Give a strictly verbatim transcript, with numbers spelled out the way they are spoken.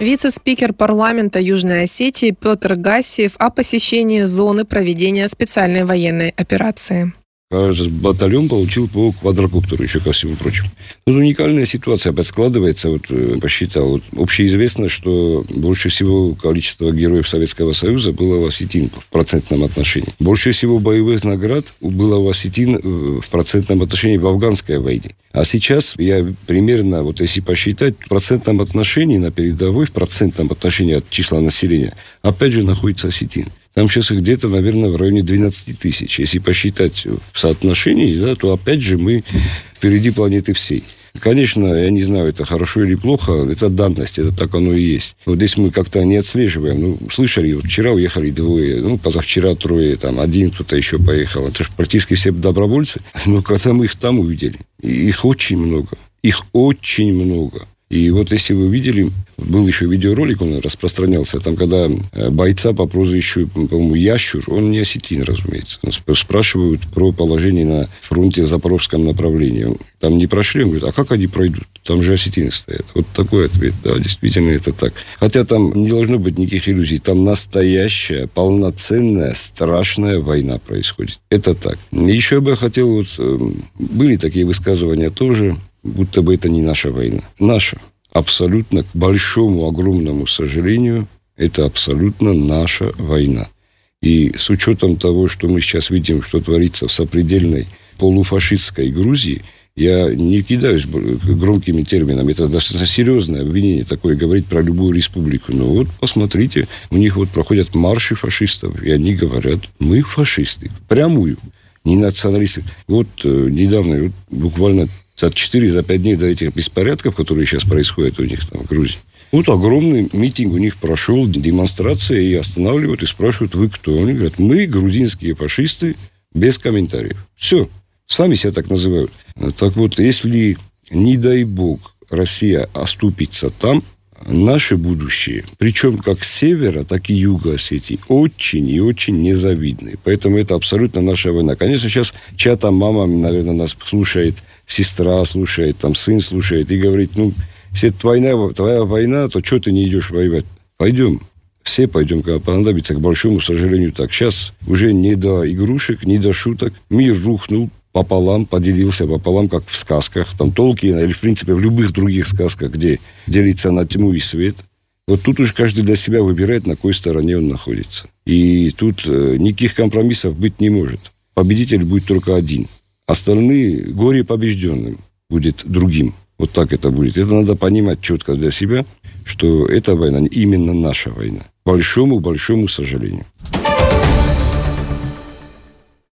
Вице-спикер парламента Южной Осетии Петр Гассиев о посещении зоны проведения специальной военной операции. Каждый батальон получил по квадрокоптеру, еще ко всему прочему. Тут уникальная ситуация складывается, вот посчитал. Вот, общеизвестно, что больше всего количество героев Советского Союза было в Осетин в процентном отношении. Больше всего боевых наград было в Осетин в процентном отношении в афганской войне. А сейчас я примерно, вот если посчитать, в процентном отношении на передовой, в процентном отношении от числа населения, опять же находится Осетин. Там сейчас их где-то, наверное, в районе двенадцать тысяч. Если посчитать в соотношении, да, то опять же мы впереди планеты всей. Конечно, я не знаю, это хорошо или плохо, это данность, это так оно и есть. Вот здесь мы как-то не отслеживаем. Ну, слышали, вот вчера уехали двое, ну, позавчера трое, там, один кто-то еще поехал. Это же практически все добровольцы. Но когда мы их там увидели, их очень много, их очень много. И вот если вы видели, был еще видеоролик, он распространялся, там, когда бойца по прозвищу, по-моему, Ящур, он не осетин, разумеется, спрашивают про положение на фронте в запорожском направлении. Там не прошли, он говорит, а как они пройдут? Там же осетины стоят. Вот такой ответ, да, действительно это так. Хотя там не должно быть никаких иллюзий, там настоящая, полноценная, страшная война происходит. Это так. Еще бы я хотел, вот, были такие высказывания тоже, будто бы это не наша война. Наша. Абсолютно, к большому, огромному сожалению, это абсолютно наша война. И с учетом того, что мы сейчас видим, что творится в сопредельной полуфашистской Грузии, я не кидаюсь громкими терминами. Это достаточно серьезное обвинение такое, говорить про любую республику. Но вот, посмотрите, у них вот проходят марши фашистов, и они говорят, мы фашисты. Прямую. Не националисты. Вот э, недавно, вот, буквально за четыре пять дней до этих беспорядков, которые сейчас происходят у них там в Грузии, вот огромный митинг у них прошел, демонстрация, и останавливают, и спрашивают, вы кто? Они говорят, мы грузинские фашисты, без комментариев. Все. Сами себя так называют. Так вот, если, не дай бог, Россия оступится там, наше будущее, причем как с севера, так и юга Осетии, очень и очень незавидны. Поэтому это абсолютно наша война. Конечно, сейчас чья-то мама, наверное, нас слушает, сестра слушает, там, сын слушает и говорит, ну, если это твоя, твоя война, то что ты не идешь воевать? Пойдем. Все пойдем, когда понадобится, к большому сожалению, так. Сейчас уже не до игрушек, не до шуток. Мир рухнул пополам, поделился пополам, как в сказках. Там Толкиена или, в принципе, в любых других сказках, где делится на тьму и свет. Вот тут уж каждый для себя выбирает, на какой стороне он находится. И тут э, никаких компромиссов быть не может. Победитель будет только один. Остальные, горе побежденным, будет другим. Вот так это будет. Это надо понимать четко для себя, что эта война именно наша война. К большому-большому сожалению.